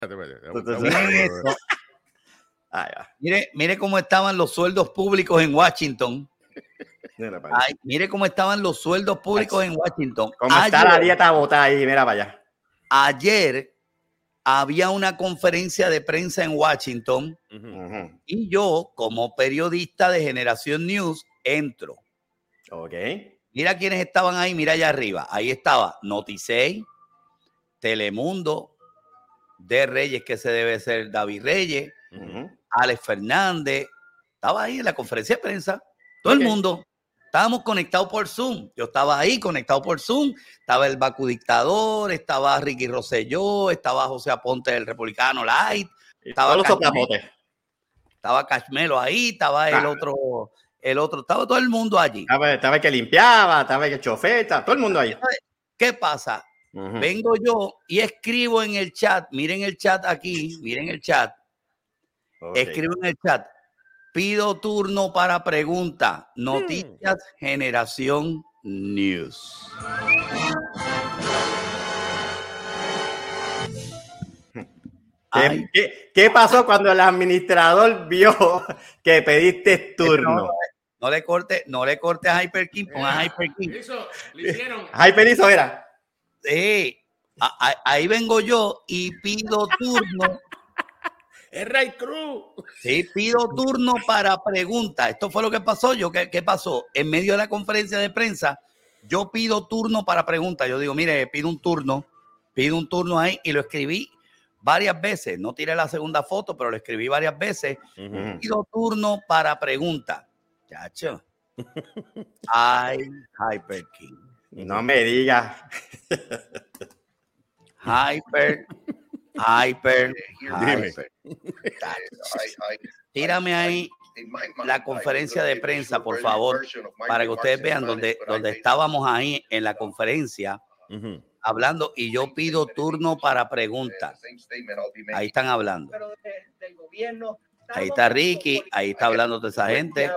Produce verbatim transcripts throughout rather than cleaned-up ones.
Miren esto. Mire, mire cómo estaban los sueldos públicos en Washington. Ay, mire cómo estaban los sueldos públicos en Washington. Cómo ayer, está la dieta botada ahí, mira para allá. Ayer había una conferencia de prensa en Washington uh-huh. y yo, como periodista de Generación News, entro. Ok. Mira quiénes estaban ahí, mira allá arriba. Ahí estaba Noticey, Telemundo, de Reyes, que se debe ser David Reyes, uh-huh. Alex Fernández. Estaba ahí en la conferencia de prensa. Todo okay. el mundo. Estábamos conectados por Zoom. Yo estaba ahí conectado por Zoom. Estaba el Bacu Dictador, estaba Ricky Rosselló, estaba José Aponte, el Republicano Light. Estaba todos los soplapotes. Estaba Cashmelo ahí, estaba el ah. otro, el otro, estaba todo el mundo allí. Estaba, estaba el que limpiaba, estaba el que chofeta, todo el mundo ahí. ¿Qué pasa? Uh-huh. Vengo yo y escribo en el chat, miren el chat aquí, miren el chat. Okay. Escribo en el chat. Pido turno para pregunta. Noticias hmm. Generación News. ¿Qué, ¿qué, ¿Qué pasó cuando el administrador vio que pediste turno? No, no le corte, no le corte a Hyper King, ponga a Hyper King. Eso, le hicieron. Hyper hizo era. Sí, a, a, ahí vengo yo y pido turno. Es Ray Cruz. Sí, pido turno para preguntas. Esto fue lo que pasó. Yo, ¿qué, ¿Qué pasó? En medio de la conferencia de prensa, yo pido turno para preguntas. Yo digo, mire, pido un turno, pido un turno ahí y lo escribí varias veces. No tiré la segunda foto, pero lo escribí varias veces. Uh-huh. Pido turno para preguntas. Chacho. Ay, Hyper King. No me digas. Hyper. Hyper, hyper. Tírame ahí la conferencia de prensa, por favor, para que ustedes vean donde, donde estábamos ahí en la conferencia uh-huh. hablando y yo pido turno para preguntas. Ahí están hablando. Ahí está Ricky, ahí está hablando de esa gente.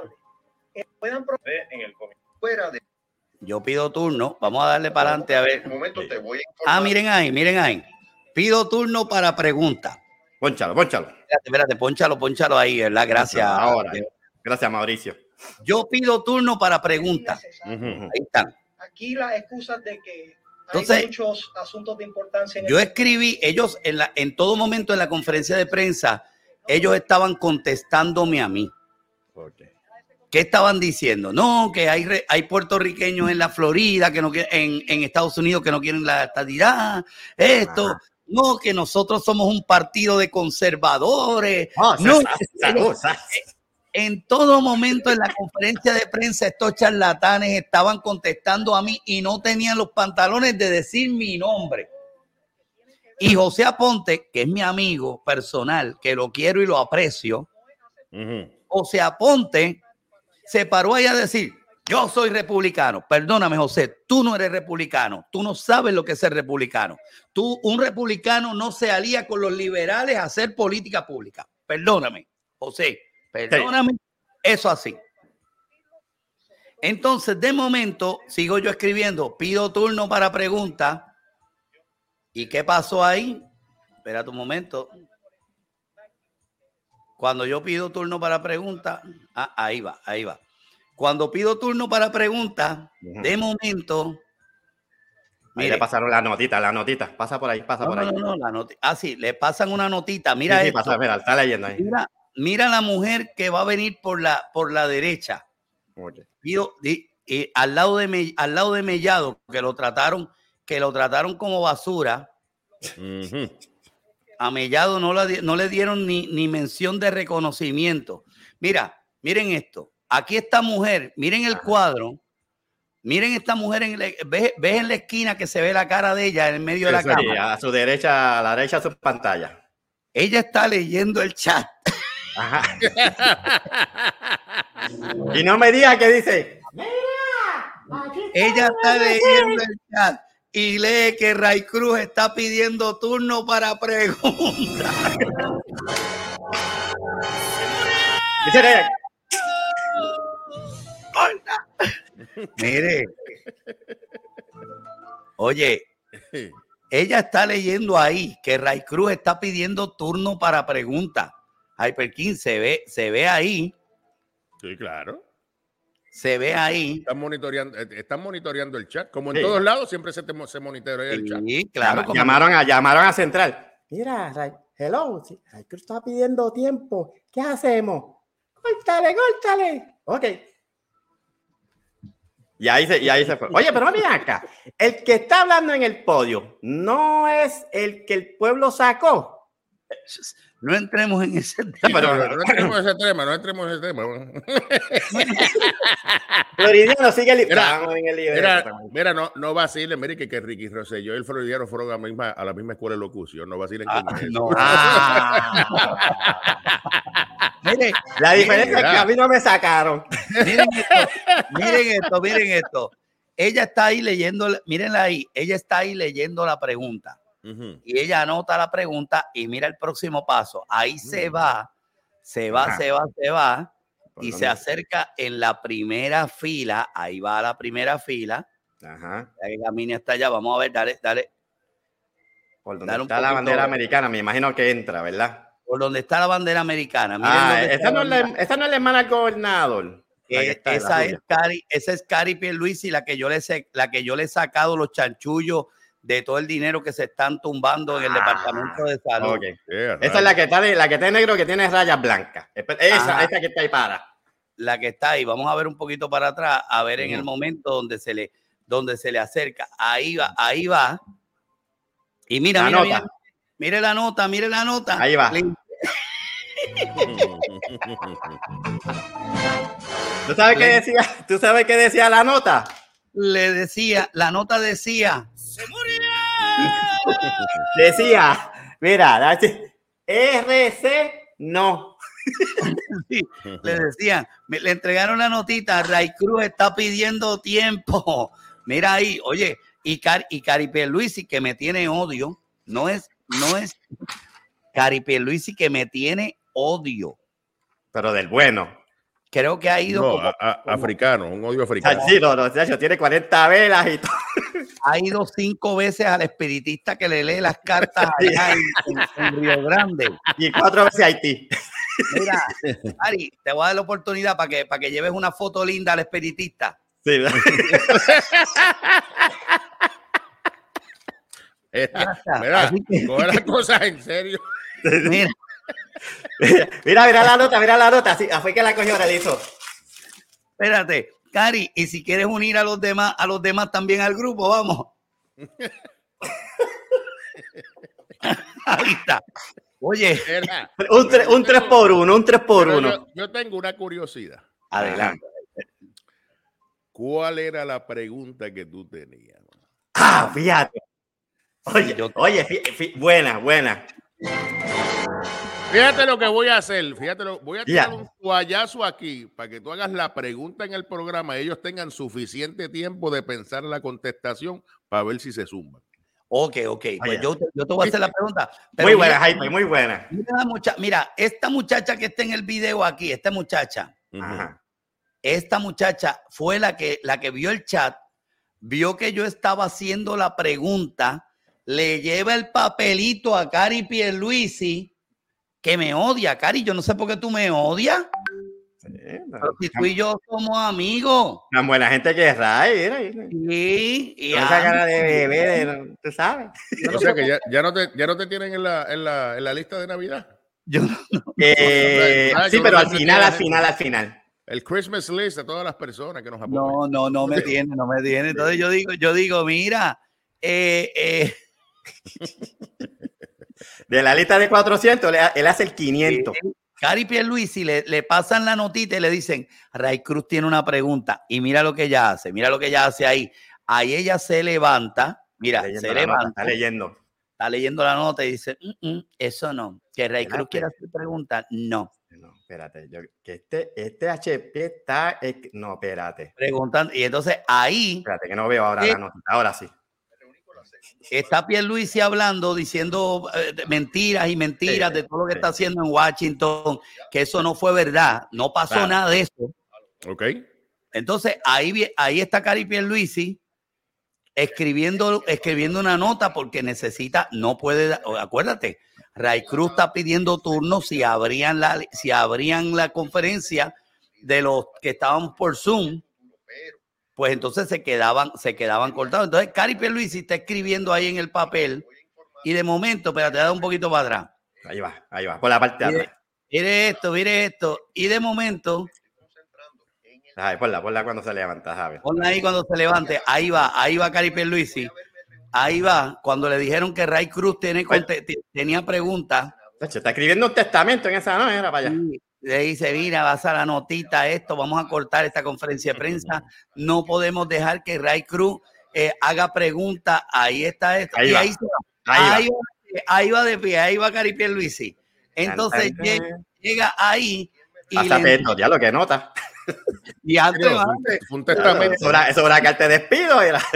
Yo pido turno, vamos a darle para adelante a ver. Ah, miren ahí, miren ahí. Pido turno para preguntas. Pónchalo, pónchalo. Espérate, espérate, pónchalo, pónchalo ahí, ¿verdad? Gracias. Ahora. Gracias, Mauricio. Yo pido turno para preguntas. Uh-huh. Ahí están. Aquí las excusas de que Entonces, hay muchos asuntos de importancia. En yo el... escribí, ellos en, la, en todo momento en la conferencia de prensa, ellos estaban contestándome a mí. Okay. ¿Qué estaban diciendo? No, que hay, hay puertorriqueños en la Florida, que no en, en Estados Unidos que no quieren la estadidad. Esto... Ajá. No, que nosotros somos un partido de conservadores. Oh, no, ellos, en todo momento en la conferencia de prensa estos charlatanes estaban contestando a mí y no tenían los pantalones de decir mi nombre. Y José Aponte, que es mi amigo personal, que lo quiero y lo aprecio, uh-huh. José Aponte se paró ahí a decir, yo soy republicano. Perdóname, José, tú no eres republicano. Tú no sabes lo que es ser republicano. Tú, un republicano no se alía con los liberales a hacer política pública. Perdóname, José, perdóname. Sí. Eso así. Entonces, de momento, sigo yo escribiendo, pido turno para preguntas. ¿Y qué pasó ahí? Espérate un momento. Cuando yo pido turno para preguntas, ah, ahí va, ahí va. Cuando pido turno para preguntas, uh-huh. de momento... Mire, ahí le pasaron la notita, la notita. Pasa por ahí, pasa no, por ahí. No, no, la notita. Ah, sí, le pasan una notita. Mira sí, sí, esto. Pasa, mira, está leyendo ahí. Mira, mira la mujer que va a venir por la, por la derecha. Okay. Pido, y, y, al, lado de, al lado de Mellado, que lo trataron, que lo trataron como basura. Uh-huh. A Mellado no, la, no le dieron ni, ni mención de reconocimiento. Mira, miren esto. Aquí esta mujer, miren el cuadro, miren esta mujer, en el, ¿ves, ves en la esquina que se ve la cara de ella en el medio de la sí, cámara? A su derecha, a la derecha de su pantalla. Ella está leyendo el chat. Ajá. Y no me diga que dice. Ella está leyendo el chat y lee que Ray Cruz está pidiendo turno para preguntas. Dice, Mire, oye, ella está leyendo ahí que Ray Cruz está pidiendo turno para preguntas. Hyperkin se ve, se ve ahí. Sí, claro. Se ve ahí. Están monitoreando, están monitoreando el chat. Como en Sí. todos lados, siempre se, te, se monitorea el chat. Sí, claro. Llama- como- llamaron, a, llamaron a Central. Mira, Ray, hello, sí, Ray Cruz está pidiendo tiempo. ¿Qué hacemos? Córtale, córtale. Ok. Y ahí, se, y ahí se fue. Oye, pero mira acá. El que está hablando en el podio no es el que el pueblo sacó. No entremos en ese tema. Pero no, no entremos en ese tema, no entremos en ese tema. Floridiano sigue el Mira, Estamos en el libro. Mira, mira, no, no vacilen, mire que, que Ricky Rosselló y el Floridiano fueron a la misma, a la misma escuela de locución, no vacilen Ah, con eso. no. Ah. Mire, La diferencia Mira. es que a mí no me sacaron. miren esto, miren esto, miren esto. Ella está ahí leyendo, mírenla ahí, ella está ahí leyendo la pregunta. Uh-huh. Y ella anota la pregunta y mira el próximo paso. Ahí se va, se va, Ajá. se va, se va ¿Por y dónde? se acerca en la primera fila. Ahí va a la primera fila. Ajá. Ya que camine hasta allá. Vamos a ver, dale, dale. Por donde Dale un está la poquito- bandera americana, me imagino que entra, ¿verdad? Por donde está la bandera americana. Miren Ah, dónde está esa no, es la la, bandera. esa no es la hermana del gobernador. La que Eh, está en la esa, es rubia. Cari, esa es Cari Pierluisi, la que yo le sé- la que yo le he sacado los chanchullos de todo el dinero que se están tumbando en el Ah, departamento de salud. Ok. Yeah, Esa es la que está de, la que está de negro que tiene rayas blancas. Espe- Esa, Ajá. esa que está ahí para. La que está ahí. Vamos a ver un poquito para atrás, a ver en Ujú. el momento donde se le, donde se le acerca. Ahí va, ahí va. Y mira, La mira, nota. mira, mire la nota, mire la nota. Ahí va. Le, ¿Tú sabes qué decía? ¿Tú sabes qué decía la nota? le decía, la nota decía, Decía, mira, la- R C no. sí, le decían, me- le entregaron la notita, Ray Cruz está pidiendo tiempo. Mira ahí, oye, y, Car y Cari Pierluisi que me tiene odio, no es, no es Cari Pierluisi que me tiene odio. Pero del bueno. Creo que ha ido No, como- a- a- africano, un odio O africano. sea, sí, no, no, Chacho, tiene cuarenta velas y todo. ha ido cinco veces al espiritista que le lee las cartas allá en, en- en Río Grande. Y cuatro veces Haití. Mira, Ari, te voy a dar la oportunidad para que, para que lleves una foto linda al espiritista. Sí. Esta- está. mira, Así que- coge las cosas en serio. Mira, Mira, mira la nota, mira la nota. Así, fue que la cogió ahora, le hizo. espérate, Cari, y si quieres unir a los demás, a los demás también al grupo, vamos. Ahí está. Oye, Mira, Un, tre- un tres por uno, un tres por pero uno. Yo, yo tengo una curiosidad. adelante. ¿Cuál era la pregunta que tú tenías? Ah, fíjate. Oye, Yo- oye, fí- fí- buena, buena. Fíjate lo que voy a hacer. Fíjate, lo, voy a tirar Ya. un toallazo aquí para que tú hagas la pregunta en el programa y ellos tengan suficiente tiempo de pensar la contestación para ver si se zumban. Ok, ok. Pues Oye. yo, te- yo te voy a hacer la pregunta. pero Muy mira- buena, Jaime, muy buena. Mira, la mucha- mira, esta muchacha que está en el video aquí, esta muchacha, Ujú. Ajá. esta muchacha fue la que, la que vio el chat, vio que yo estaba haciendo la pregunta, le lleva el papelito a Cari Pierluisi, que me odia, Cari. Yo no sé por qué tú me odias, Sí, pero si tú y yo somos amigos. tan buena gente que es Ray, mira, mira. Sí, y Con esa ah, cara de bebé, de- tú sabes. O sea que ya, ya no te, ya no te tienen en la, en la, en la lista de Navidad. yo no- Eh, no, no, sí, yo pero no al sé final, si- al final, al final. El Christmas list de todas las personas que nos apoyan. no, no, no me tiene, no me tiene. Entonces yo digo, yo digo, mira, eh, eh, De la lista de cuatrocientos, él, él hace el quinientos. Cari Pierluisi le, le pasan la notita y le dicen, Ray Cruz tiene una pregunta y mira lo que ella hace, mira lo que ella hace ahí. Ahí ella se levanta, mira, Leyendo se la nota, levanta, está leyendo. está leyendo la nota y dice, "Mm, mm, eso no, que Ray Cruz Espérate. quiere hacer pregunta, no. No, espérate, yo- que este, este H P está. eh, No, espérate. Preguntan, y entonces ahí Espérate, que no veo ahora Sí. la nota. Ahora sí. está Pierluisi hablando, diciendo eh, de mentiras y mentiras Sí, de todo lo que sí. está haciendo en Washington, que eso no fue verdad, no pasó Claro. nada de eso. Ok. Entonces ahí, vi- ahí está Cari Pierluisi escribiendo, escribiendo una nota porque necesita, no puede, acuérdate, Ray Cruz está pidiendo turno si abrían la, si abrían la conferencia de los que estaban por Zoom, pues entonces se quedaban, se quedaban cortados. Entonces, Cari Pierluisi está escribiendo ahí en el papel y de momento, espérate, da un poquito para atrás. Ahí va, ahí va, por la parte de Mire, atrás. mire esto, mire esto. Y de momento, Ay, ponla, ponla cuando se levanta, ¿sabes? ponla ahí cuando se levante. Ahí va, ahí va Cari Pierluisi. Ahí va, cuando le dijeron que Ray Cruz tiene, tenía preguntas. Está escribiendo un testamento en esa, no, era para allá. Le dice, mira, vas a la notita, esto, vamos a cortar esta conferencia de prensa. No podemos dejar que Ray Cruz eh, haga preguntas. Ahí está esto. Ahí y va. ahí, se va. Ahí, ahí, va. va, ahí va de pie, ahí va Cari Pierluisi. Entonces Tan, tan, llega, tan. llega ahí y Hasta le, te, ya lo que nota. y antes, Digo, va, fue un- fue un testamento. Eso era, eso era carta de despido. Y la...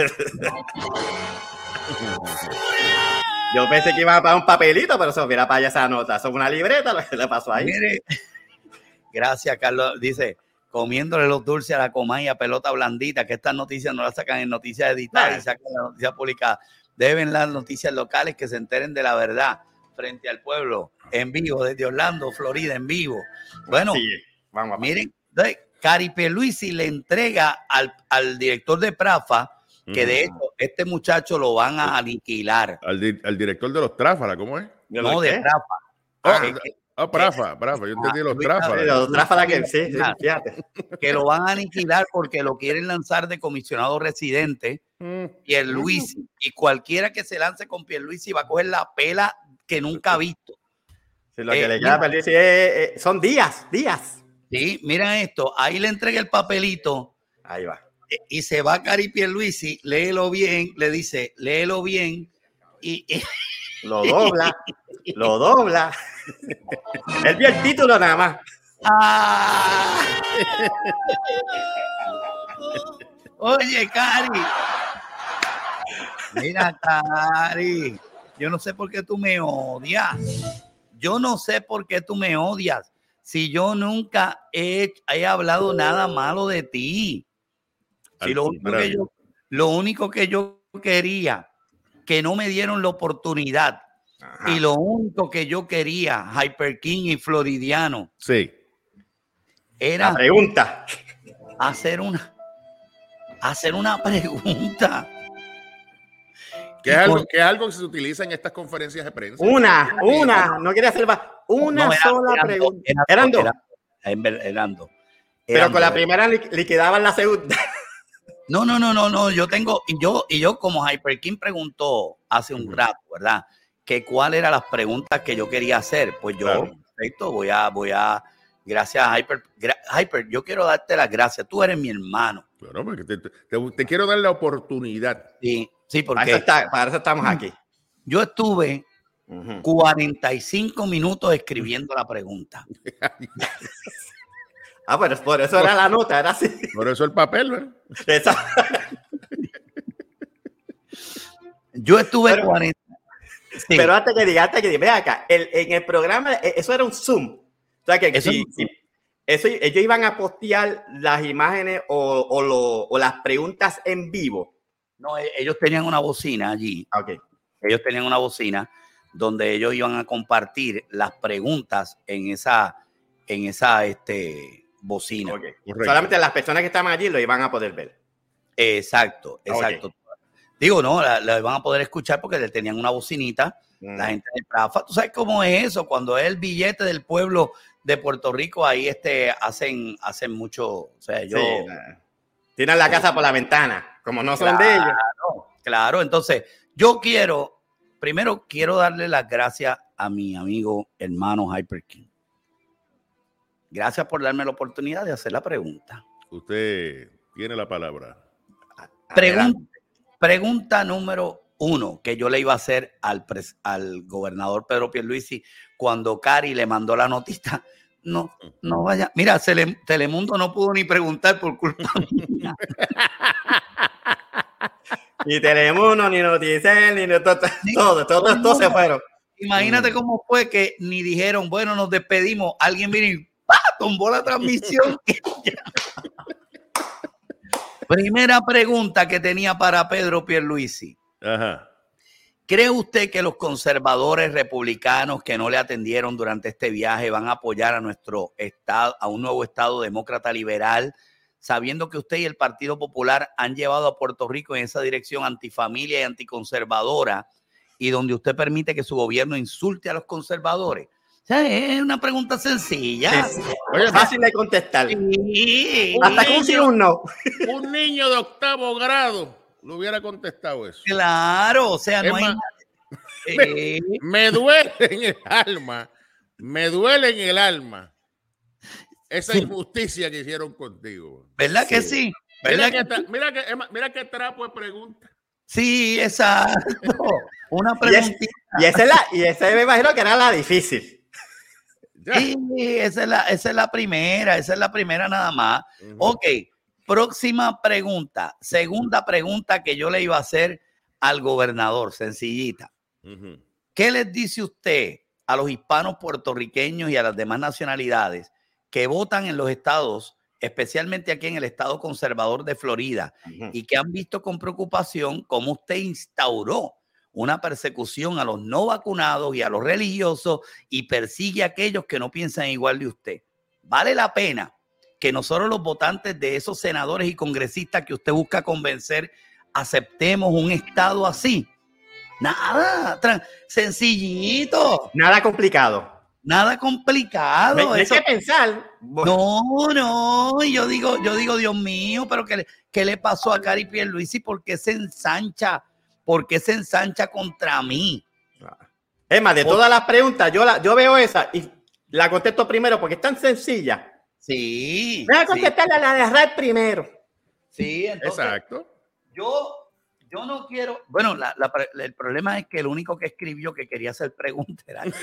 Yo pensé que iba a pagar un papelito, pero eso mira para allá esa nota. Eso es una libreta lo que le pasó ahí. mire, gracias, Carlos. Dice, comiéndole los dulces a la comaya, pelota blandita, que estas noticias no las sacan en noticias editadas y sacan las noticias publicadas. Deben las noticias locales que se enteren de la verdad frente al pueblo, en vivo, desde Orlando, Florida, en vivo. Bueno, Sí, vamos a miren, entonces, Cari Pierluisi le entrega al, al director de Prafa, que de hecho, este muchacho lo van a aniquilar. Al, di- al director de los Tráfala, ¿cómo es? ¿De No, lo de qué? Prafa. Ah, Que- ah, ah, Prafa, Prafa. Yo entendí los Luis Tráfala. Sí, los tráfalas que sí, sí, fíjate. que lo van a aniquilar porque lo quieren lanzar de comisionado residente. Mm. Pierluisi, y cualquiera que se lance con Pierluisi va a coger la pela que nunca ha visto. Sí, lo Eh, que le mira. queda perder sí, eh, eh, son días, días. Sí, mira esto, ahí le entrega el papelito Ahí va. eh, y se va Cari Pierluisi, léelo bien, le dice, léelo bien y, y Lo dobla, lo dobla. Él vio el título nada más. ¡ah! Oye, Cari. Mira, Cari, yo no sé por qué tú me odias. Yo no sé por qué tú me odias. Si yo nunca he, he hablado nada malo de ti. Si Al lo, único que contrario. yo, lo único que yo quería, que no me dieron la oportunidad. Ajá. Y lo único que yo quería, Hyper King y Floridiano, Sí. era La pregunta. hacer una, hacer una pregunta. Que es, algo, que es algo que se utiliza en estas conferencias de prensa. Una, una. No quería hacer más. Una No, eran- sola eran pregunta. dos, Eran dos. Eran, en ver- eran dos. Pero Eran con la dos. primera li- liquidaban la segunda. No, no, no, no, no. Yo tengo, y yo, y yo como Hyper King preguntó hace un Ujú. rato, ¿verdad? Que cuáles eran las preguntas que yo quería hacer. Pues yo, Claro. perfecto, voy a, voy a, gracias a Hyper, gra- Hyper, yo quiero darte las gracias. Tú eres mi hermano. Claro, porque te, te- te- te quiero dar la oportunidad. Sí, sí, Para eso, porque está- para eso estamos aquí. yo estuve Ujú. cuarenta y cinco minutos escribiendo la pregunta. Ah, pero por eso era la nota, era así. Por eso el papel, ¿verdad? Esa- Yo estuve Pero- cuarenta. Sí, Pero antes que diga, antes que diga, ve acá, el- en el programa, eh, eso era un Zoom. O sea que Eso si- es un si- eso, ellos iban a postear las imágenes o, o, lo- o las preguntas en vivo. no, e- ellos tenían una bocina allí. Ah, ok. Ellos tenían una bocina donde ellos iban a compartir las preguntas en esa, en esa este, bocina. Ok. Correcto. Solamente las personas que estaban allí lo iban a poder ver. Exacto, exacto. Digo, no, la, la van a poder escuchar porque le tenían una bocinita. Mm. La gente de Prafa, ¿tú sabes cómo es eso? Cuando es el billete del pueblo de Puerto Rico, ahí este, hacen, hacen mucho, o sea, yo... Sí, la- tiran la casa por la ventana, como no son de ellos. Claro, claro. Entonces, yo quiero, primero quiero darle las gracias a mi amigo hermano Hyper King. Gracias por darme la oportunidad de hacer la pregunta. Usted tiene la palabra. Pregunta, pregunta número uno que yo le iba a hacer al, pres- al gobernador Pedro Pierluisi cuando Cari le mandó la notita. No, no vaya. Mira, Tele- Telemundo no pudo ni preguntar por culpa mía. Ni Telemundo, ni Noticel, ni no- todo, todo, todo, todo se fueron. Imagínate Mm. cómo fue que ni dijeron, bueno, nos despedimos. Alguien vino y ¡pah! Tumbó la transmisión. Primera pregunta que tenía para Pedro Pierluisi. Ajá. ¿Cree usted que los conservadores republicanos que no le atendieron durante este viaje van a apoyar a nuestro estado, a un nuevo estado demócrata liberal, sabiendo que usted y el Partido Popular han llevado a Puerto Rico en esa dirección antifamilia y anticonservadora, y donde usted permite que su gobierno insulte a los conservadores? O sea, es una pregunta sencilla. Sí, sí. Oye, fácil de contestar. Sí. Hasta que un sí o un no. Un niño de octavo grado lo hubiera contestado eso. Claro, o sea, no Es hay más, nada. Eh, Me duele en el alma, me duele en el alma esa Sí. injusticia que hicieron contigo. ¿Verdad que Sí. sí? Mira ¿Verdad que, que ta- sí? mira, que, mira qué trapo de pregunta. Sí, exacto. Una Y, es- preguntita. y esa es la, y esa me imagino que era la difícil. Ya. Sí, esa es, la, esa es la primera, esa es la primera nada más. Ujú. Ok, próxima pregunta. Segunda pregunta que yo le iba a hacer al gobernador, sencillita. Ujú. ¿Qué les dice usted a los hispanos puertorriqueños y a las demás nacionalidades que votan en los estados, especialmente aquí en el estado conservador de Florida, y que han visto con preocupación cómo usted instauró una persecución a los no vacunados y a los religiosos y persigue a aquellos que no piensan igual de usted? ¿Vale la pena que nosotros los votantes de esos senadores y congresistas que usted busca convencer aceptemos un estado así? Nada, tran- sencillito, Nada complicado. nada No complicado. hay- no hay Eso- que pensar. no, no, y yo digo, yo digo, Dios mío, pero ¿qué, le- qué le pasó a Cari Pierluisi? ¿Por qué se ensancha? ¿Por qué se ensancha contra mí? Es más, de todas las preguntas, yo, la, yo veo esa y la contesto primero porque es tan sencilla. Sí, Voy a sí, contestarle a la de Ray primero. sí, entonces Exacto. yo, yo no quiero, bueno, la- la pre- el problema es que el único que escribió que quería hacer preguntas era yo.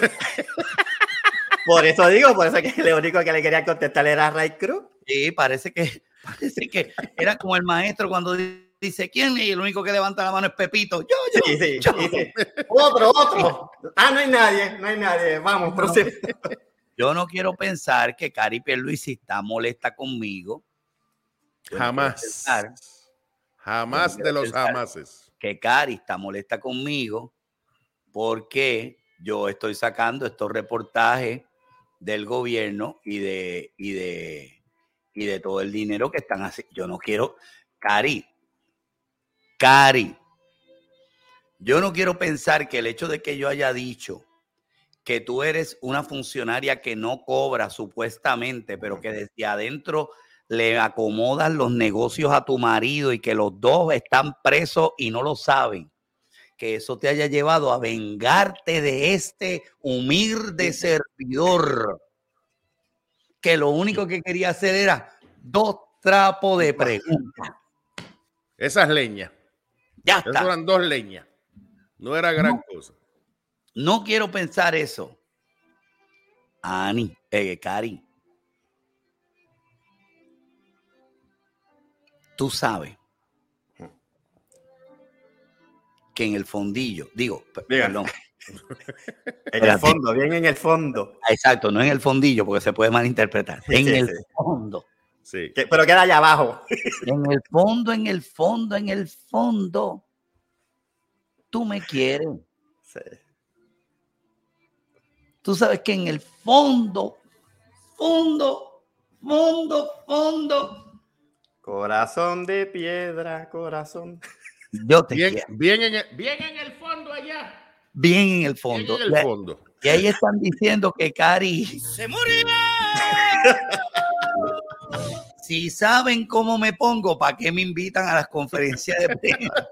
Por eso digo, por eso que lo único que le quería contestar era Ray Cruz. Sí, parece que, parece que era como el maestro cuando di- dice quién, y el único que levanta la mano es Pepito. Yo, yo, Sí, sí, yo. sí, sí. Otro, otro. Ah, no hay nadie, no hay nadie. Vamos, No. próximo. Yo no quiero pensar que Cari Pierluisi está molesta conmigo. Yo no quiero Jamás. pensar Jamás Yo no de quiero los pensar. jamases. que Cari está molesta conmigo porque yo estoy sacando estos reportajes del gobierno y de, y de, y de todo el dinero que están haciendo. Yo no quiero, Cari, Cari, yo no quiero pensar que el hecho de que yo haya dicho que tú eres una funcionaria que no cobra supuestamente, pero que desde adentro le acomodas los negocios a tu marido y que los dos están presos y no lo saben, que eso te haya llevado a vengarte de este humilde servidor, que lo único que quería hacer era dos trapos de pregunta. Esas leñas. Ya Esas está. eran dos leñas. No era gran No. cosa. No quiero pensar eso. Ani, eh, Cari, tú sabes que en el fondillo, digo, p- Diga. perdón, En el fondo, bien en el fondo. exacto, no en el fondillo porque se puede malinterpretar, Sí, en sí, el sí. fondo, Sí. Que- pero queda allá abajo. en el fondo, en el fondo, en el fondo, tú me quieres. Sí. Tú sabes que en el fondo, fondo, fondo, fondo, Corazón de piedra, corazón. yo te Bien, quiero. bien, en el, bien en el fondo allá. Bien en el Bien fondo. en el Y- fondo. Y ahí están diciendo que Cari se murió. Si saben cómo me pongo, ¿para qué me invitan a las conferencias de prensa?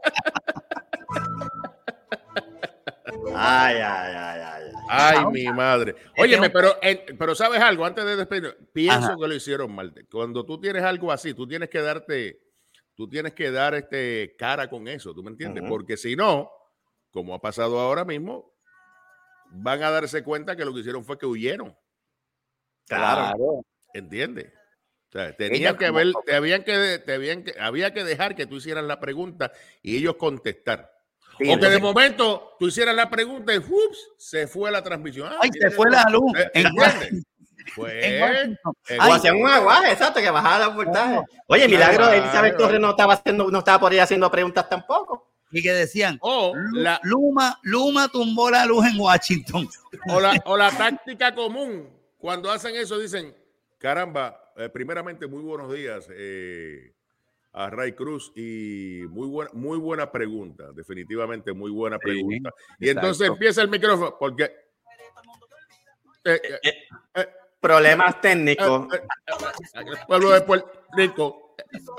Ay, ay, ay, ay. Ay, mi madre. Óyeme, tengo- pero, eh, pero ¿sabes algo? Antes de despedir, pienso Ajá. que lo hicieron mal. Cuando tú tienes algo así, tú tienes que darte, tú tienes que dar este cara con eso, ¿tú me entiendes? Ujú. Porque si no, como ha pasado ahora mismo, van a darse cuenta que lo que hicieron fue que huyeron, Claro. ¿entiendes? O sea, tenían Ella que como- ver, te habían que, te habían que, había que dejar que tú hicieras la pregunta y ellos contestar. Sí, o que de entonces- momento tú hicieras la pregunta y ¡ups! Se fue la transmisión. Ah, Ay, mira, se fue la luz. eh, En- ¿entiendes? Pues, en Washington. en O Ay, hacían un aguaje, exacto, que bajara el voltaje. Oye, Milagro, Claro. Elizabeth Torres no estaba haciendo, no estaba por ahí haciendo preguntas tampoco. y que decían, O Lu- la, Luma, Luma tumbó la luz en Washington. o, la, o la táctica común, cuando hacen eso, dicen, caramba, eh, primeramente, muy buenos días eh, a Ray Cruz y muy buena, muy buena pregunta, definitivamente muy buena pregunta. Y entonces exacto. empieza el micrófono, porque... eh, eh, eh, Problemas técnicos. eh, eh, el pueblo de Puerto Rico.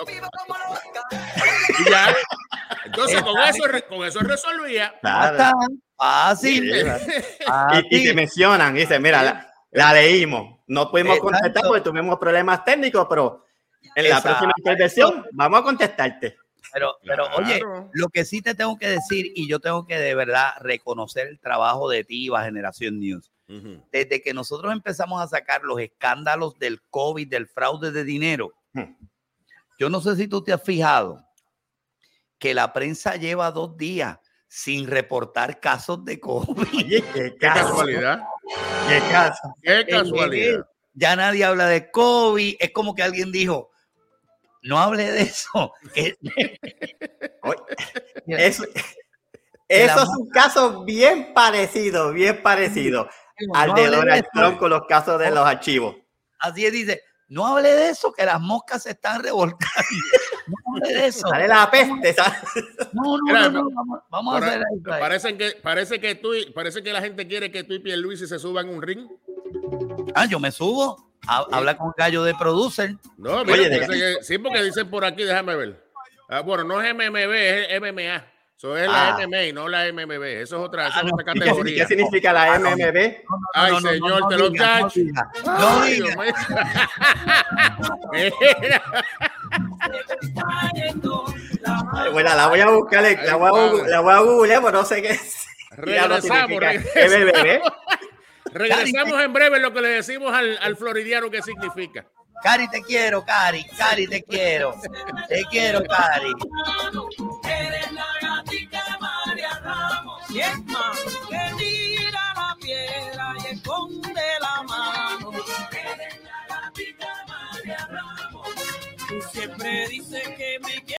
Y ya. Entonces, con eso, con eso resolvía. Ya Claro. está, fácil. Sí, fácil. Y, y te mencionan, dice, mira, la, la leímos. No pudimos Exacto. contestar porque tuvimos problemas técnicos, pero en la Exacto. próxima intervención vamos a contestarte. Pero, pero Claro. oye, lo que sí te tengo que decir, y yo tengo que de verdad reconocer el trabajo de Tiva Generación News. Ujú. Desde que nosotros empezamos a sacar los escándalos del COVID, del fraude de dinero, Hmm. yo no sé si tú te has fijado que la prensa lleva dos días sin reportar casos de COVID. Oye, qué Qué caso. casualidad. Qué caso. Qué casualidad. Ya nadie habla de COVID. Es como que alguien dijo, no hable de eso. Que- Oye, Mira, eso, que eso la es un caso bien parecido, bien parecido al no de hable de Donald eso. Trump con los casos de los archivos. Así es, dice, no hable de eso, que las moscas se están revolcando. No hable de eso. Sale la peste, ¿sabes? No, no, Mira, no, no, vamos, vamos a Por- hacer eso. ahí. Parece que, parece que tú, y- parece que la gente quiere que tú y Pierluisi se suban un ring. Ah, yo me subo. A, habla con Gallo de producer. No, mira, Oye, parece que- sí, porque dicen por aquí, déjame ver. Ah, bueno, no es M M B, es M M A. Eso es la Ah. M M A y no la M M B. Eso es otra, eso Ah, es no. otra ¿Y qué, categoría. qué significa la M M B? No, no, no, Ay, no, no, señor, no te lo diga, no cacho. diga, no Ay, diga. Dios mío. Mira. Ay, bueno, la voy a buscar, la voy a, Ay, gu- la voy a googlear, pero no sé qué es. Regresamos, M M B. regresamos. Regresamos en breve lo que le decimos al, al floridiano que significa. Cari, te quiero, Cari. Cari, te quiero. Te quiero, Cari. Eres la gatica de María Ramos, y es más, que tira la piedra y esconde la mano. Eres la gatica de María Ramos, tú siempre dices que me quieres.